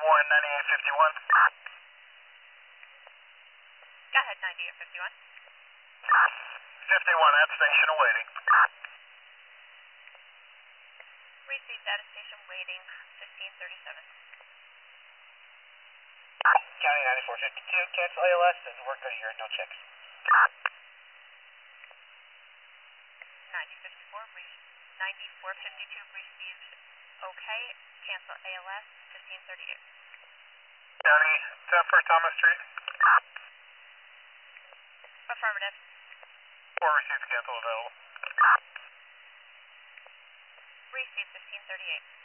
Warren 9851. Go ahead, 9851. 51 at station awaiting. Received at a station waiting, 1537. County 9452, cancel ALS, and we're good here, no checks. 9452 received okay, cancel ALS, 1538. County 10 for Thomas Street. Affirmative. 4 received cancel available. Received, 1538.